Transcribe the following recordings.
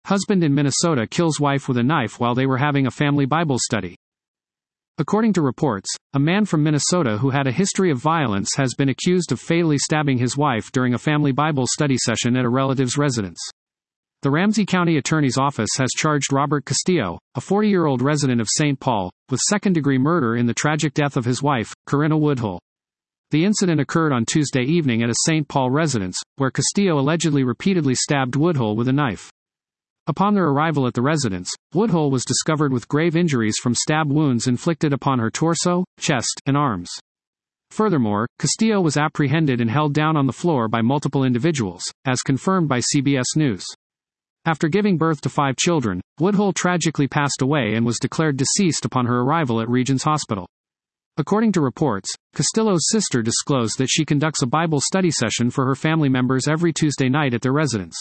Husband in Minnesota kills wife with a knife while they were having a family Bible study. According to reports, a man from Minnesota who had a history of violence has been accused of fatally stabbing his wife during a family Bible study session at a relative's residence. The Ramsey County Attorney's Office has charged Robert Castillo, a 40-year-old resident of St. Paul, with second-degree murder in the tragic death of his wife, Corinna Woodhull. The incident occurred on Tuesday evening at a St. Paul residence, where Castillo allegedly repeatedly stabbed Woodhull with a knife. Upon their arrival at the residence, Woodhull was discovered with grave injuries from stab wounds inflicted upon her torso, chest, and arms. Furthermore, Castillo was apprehended and held down on the floor by multiple individuals, as confirmed by CBS News. After giving birth to 5 children, Woodhull tragically passed away and was declared deceased upon her arrival at Regions Hospital. According to reports, Castillo's sister disclosed that she conducts a Bible study session for her family members every Tuesday night at their residence.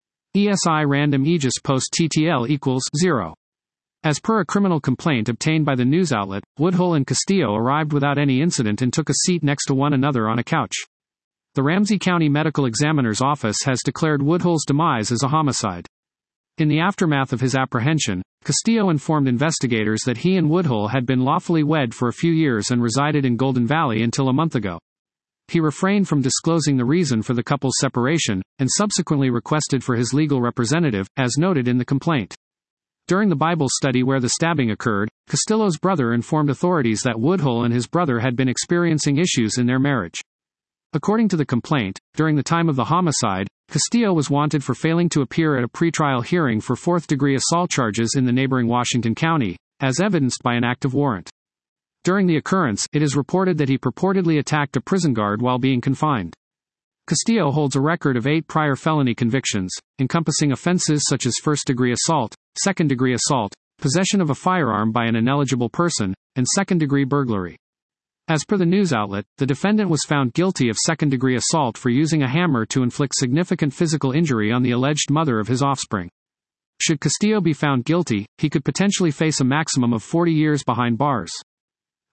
ESI Random Aegis Post TTL equals 0. As per a criminal complaint obtained by the news outlet, Woodhull and Castillo arrived without any incident and took a seat next to one another on a couch. The Ramsey County Medical Examiner's Office has declared Woodhull's demise as a homicide. In the aftermath of his apprehension, Castillo informed investigators that he and Woodhull had been lawfully wed for a few years and resided in Golden Valley until a month ago. He refrained from disclosing the reason for the couple's separation, and subsequently requested for his legal representative, as noted in the complaint. During the Bible study where the stabbing occurred, Castillo's brother informed authorities that Woodhull and his brother had been experiencing issues in their marriage. According to the complaint, during the time of the homicide, Castillo was wanted for failing to appear at a pretrial hearing for fourth-degree assault charges in the neighboring Washington County, as evidenced by an active warrant. During the occurrence, it is reported that he purportedly attacked a prison guard while being confined. Castillo holds a record of 8 prior felony convictions, encompassing offenses such as first-degree assault, second-degree assault, possession of a firearm by an ineligible person, and second-degree burglary. As per the news outlet, the defendant was found guilty of second-degree assault for using a hammer to inflict significant physical injury on the alleged mother of his offspring. Should Castillo be found guilty, he could potentially face a maximum of 40 years behind bars.